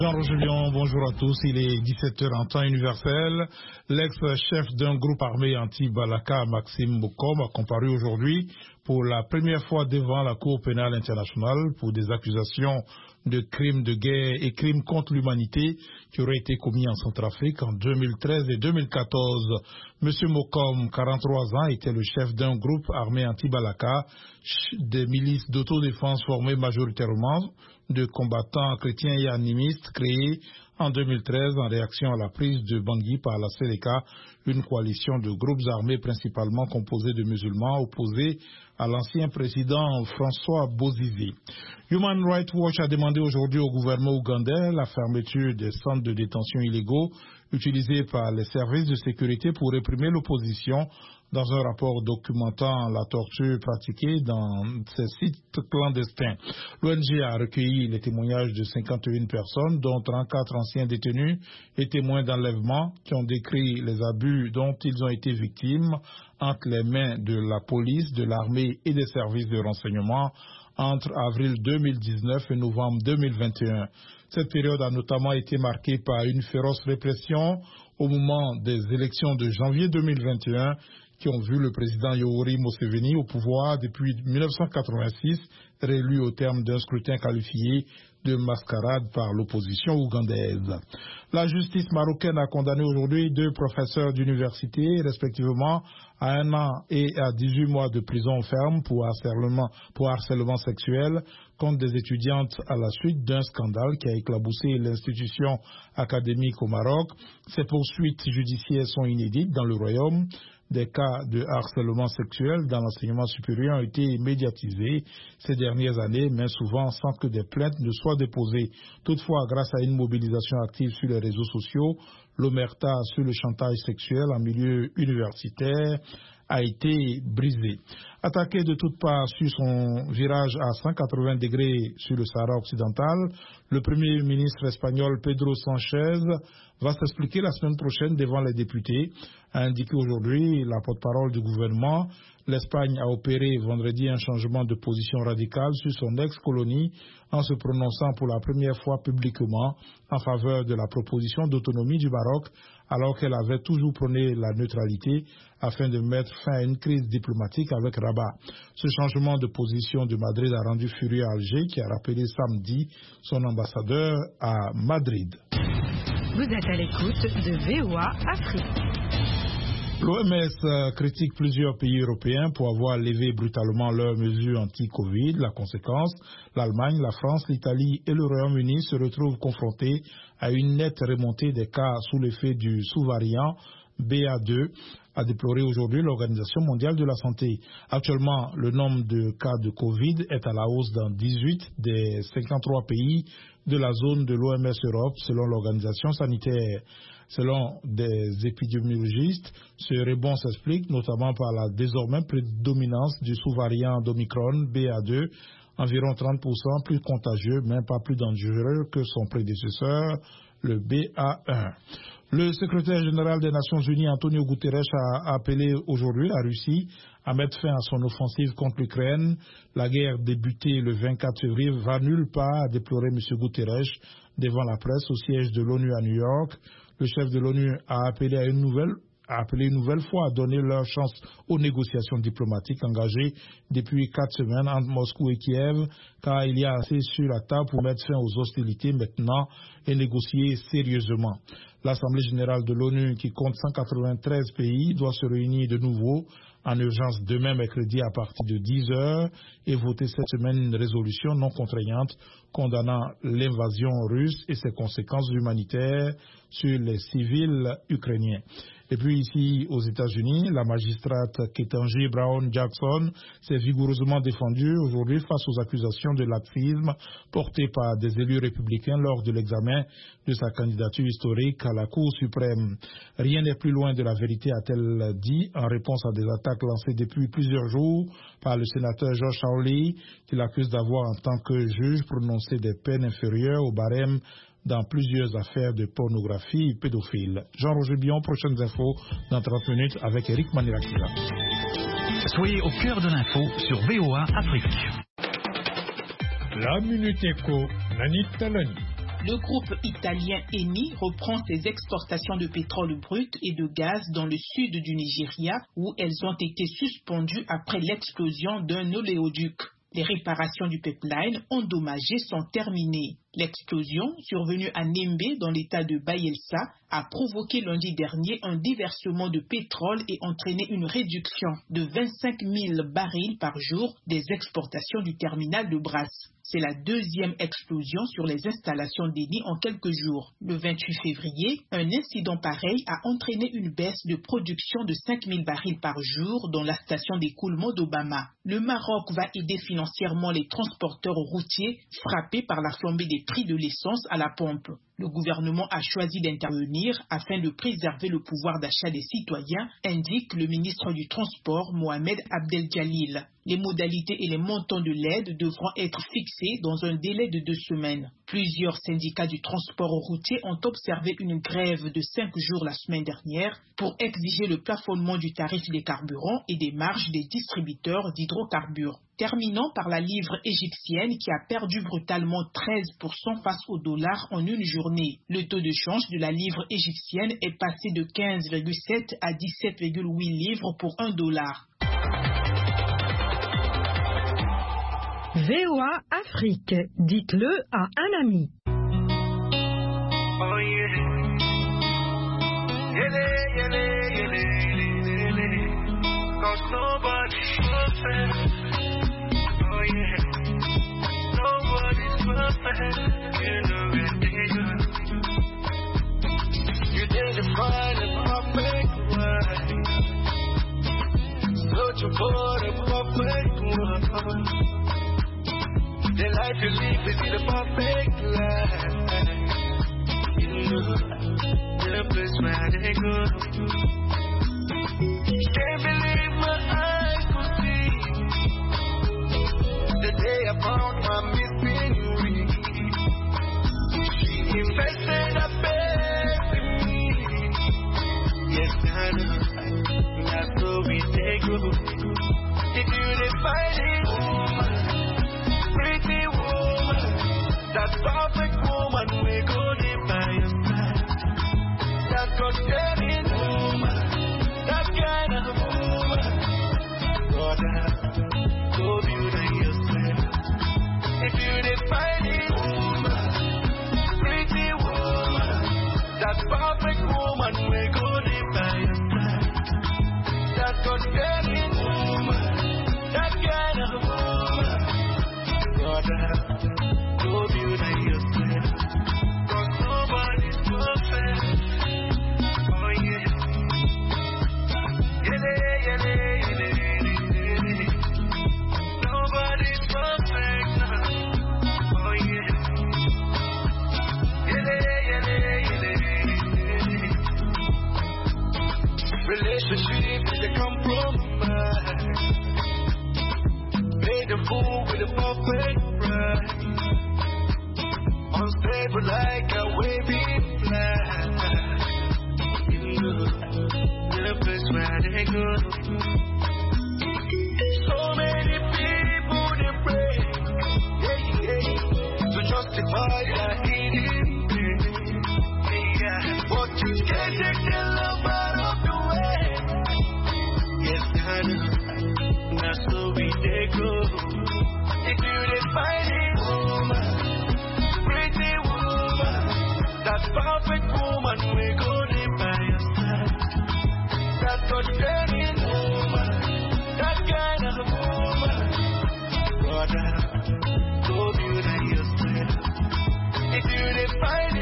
Jean-Roger Lyon, bonjour à tous. Il est 17h en temps universel. L'ex-chef d'un groupe armé anti-Balaka, Maxime Mokom, a comparu aujourd'hui pour la première fois devant la Cour pénale internationale pour des accusations de crimes de guerre et crimes contre l'humanité qui auraient été commis en Centrafrique en 2013 et 2014. Monsieur Mokom, 43 ans, était le chef d'un groupe armé anti-Balaka, des milices d'autodéfense formées majoritairement de combattants chrétiens et animistes créés en 2013 en réaction à la prise de Bangui par la Seleka, une coalition de groupes armés principalement composés de musulmans opposés à l'ancien président François Bozizé. Human Rights Watch a demandé aujourd'hui au gouvernement ougandais la fermeture des centres de détention illégaux utilisés par les services de sécurité pour réprimer l'opposition dans un rapport documentant la torture pratiquée dans ces sites clandestins. L'ONG a recueilli les témoignages de 51 personnes, dont 34 anciens détenus et témoins d'enlèvement, qui ont décrit les abus dont ils ont été victimes entre les mains de la police, de l'armée et des services de renseignement entre avril 2019 et novembre 2021. Cette période a notamment été marquée par une féroce répression au moment des élections de janvier 2021 qui ont vu le président Yoweri Museveni au pouvoir depuis 1986, réélu au terme d'un scrutin qualifié de mascarade par l'opposition ougandaise. La justice marocaine a condamné aujourd'hui 2 professeurs d'université, respectivement à 1 an et à 18 mois de prison ferme pour harcèlement sexuel contre des étudiantes à la suite d'un scandale qui a éclaboussé l'institution académique au Maroc. Ces poursuites judiciaires sont inédites dans le royaume. Des cas de harcèlement sexuel dans l'enseignement supérieur ont été médiatisés ces dernières années, mais souvent sans que des plaintes ne soient déposées. Toutefois, grâce à une mobilisation active sur les réseaux sociaux, l'omerta sur le chantage sexuel en milieu universitaire a été brisée. Attaqué de toutes parts sur son virage à 180 degrés sur le Sahara occidental, le Premier ministre espagnol Pedro Sánchez va s'expliquer la semaine prochaine devant les députés, a indiqué aujourd'hui la porte-parole du gouvernement. L'Espagne a opéré vendredi un changement de position radical sur son ex-colonie en se prononçant pour la première fois publiquement en faveur de la proposition d'autonomie du Maroc, alors qu'elle avait toujours prôné la neutralité afin de mettre fin à une crise diplomatique avec Rabat. Ce changement de position de Madrid a rendu furieux Alger, qui a rappelé samedi son ambassadeur à Madrid. Vous êtes à l'écoute de VOA Afrique. L'OMS critique plusieurs pays européens pour avoir levé brutalement leurs mesures anti-Covid. La conséquence, l'Allemagne, la France, l'Italie et le Royaume-Uni se retrouvent confrontés à une nette remontée des cas sous l'effet du sous-variant BA2, a déploré aujourd'hui l'Organisation mondiale de la santé. Actuellement, le nombre de cas de Covid est à la hausse dans 18 des 53 pays de la zone de l'OMS Europe, selon l'organisation sanitaire. Selon des épidémiologistes, ce rebond s'explique notamment par la désormais prédominance du sous-variant d'Omicron BA2, environ 30% plus contagieux, mais pas plus dangereux que son prédécesseur, le BA1. Le secrétaire général des Nations Unies, Antonio Guterres, a appelé aujourd'hui la Russie à mettre fin à son offensive contre l'Ukraine. La guerre débutée le 24 février va nulle part, a déploré M. Guterres devant la presse au siège de l'ONU à New York. Le chef de l'ONU a appelé une nouvelle fois à donner leur chance aux négociations diplomatiques engagées depuis 4 semaines entre Moscou et Kiev, car il y a assez sur la table pour mettre fin aux hostilités maintenant et négocier sérieusement. L'Assemblée générale de l'ONU, qui compte 193 pays, doit se réunir de nouveau en urgence demain mercredi à partir de 10 heures et voter cette semaine une résolution non contraignante condamnant l'invasion russe et ses conséquences humanitaires sur les civils ukrainiens. Et puis ici, aux États-Unis, la magistrate Ketanji Brown Jackson s'est vigoureusement défendue aujourd'hui face aux accusations de laxisme portées par des élus républicains lors de l'examen de sa candidature historique à la Cour suprême. Rien n'est plus loin de la vérité, a-t-elle dit, en réponse à des attaques lancées depuis plusieurs jours par le sénateur Josh Hawley, qui l'accuse d'avoir, en tant que juge, prononcé des peines inférieures au barème dans plusieurs affaires de pornographie pédophile. Jean-Roger Bion, prochaines infos dans 30 minutes avec Eric Manirakila. Soyez au cœur de l'info sur VOA Afrique. La Minute Éco, Nanit Talani. Le groupe italien Eni reprend ses exportations de pétrole brut et de gaz dans le sud du Nigeria où elles ont été suspendues après l'explosion d'un oléoduc. Les réparations du pipeline endommagé sont terminées. L'explosion, survenue à Nembe dans l'état de Bayelsa, a provoqué lundi dernier un déversement de pétrole et entraîné une réduction de 25 000 barils par jour des exportations du terminal de Brasse. C'est la deuxième explosion sur les installations d'Eni en quelques jours. Le 28 février, un incident pareil a entraîné une baisse de production de 5 000 barils par jour dans la station d'écoulement d'Obama. Le Maroc va aider financièrement les transporteurs routiers frappés par la flambée des prix de l'essence à la pompe. Le gouvernement a choisi d'intervenir afin de préserver le pouvoir d'achat des citoyens, indique le ministre du Transport Mohamed Abdel-Jalil. Les modalités et les montants de l'aide devront être fixés dans un délai de 2 semaines. Plusieurs syndicats du transport routier ont observé une grève de 5 jours la semaine dernière pour exiger le plafonnement du tarif des carburants et des marges des distributeurs d'hydrocarbures. Terminant par la livre égyptienne qui a perdu brutalement 13% face au dollar en une journée. Le taux de change de la livre égyptienne est passé de 15,7 à 17,8 livres pour $1. VOA Afrique, dites-le à un ami. Oh yeah. Cause nobody's perfect. Oh yeah. Nobody's perfect. You know it, nigga. You didn't find a perfect one. Searching for the perfect one. The life you live is the perfect life. You know, the place where they go. Can't believe my eyes could see the day I found my missing ring. She invested a best in me. Yes, I know, that's where we take go. If you didn't find it, pretty woman, that perfect woman, we go live by your side. That God-fearing woman, that kind of woman. Brother, go beauty yourself. If you didn't find it, woman, pretty woman, that perfect woman, we go live by your side. That God-fearing woman, that kind of woman. Brother, go beauty yourself. Cause nobody's perfect. Oh yeah. Nobody's perfect. Oh yeah. Relationship is a compromise. Made a fool with a perfect bride. Unstable like a waving flag. You know, the place where they go. So many people they pray, to justify their hidden pain. But you can't take their love out of the way. Yes, I know, that's where we they go. If you didn't find it, woman, pretty woman, that perfect woman, we go live by your side. That God-fearing woman, that kind of woman. Brother, go beauty yourself. If you didn't find it,